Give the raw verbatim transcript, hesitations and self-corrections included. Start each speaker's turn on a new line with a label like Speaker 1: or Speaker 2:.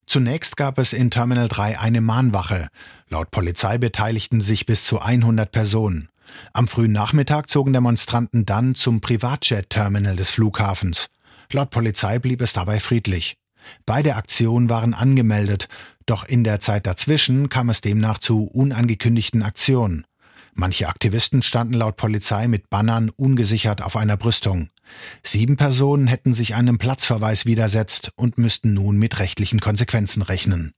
Speaker 1: Zunächst gab es in Terminal drei eine Mahnwache. Laut Polizei beteiligten sich bis zu hundert Personen. Am frühen Nachmittag zogen Demonstranten dann zum Privatjet-Terminal des Flughafens. Laut Polizei blieb es dabei friedlich. Beide Aktionen waren angemeldet, doch in der Zeit dazwischen kam es demnach zu unangekündigten Aktionen. Manche Aktivisten standen laut Polizei mit Bannern ungesichert auf einer Brüstung. Sieben Personen hätten sich einem Platzverweis widersetzt und müssten nun mit rechtlichen Konsequenzen rechnen.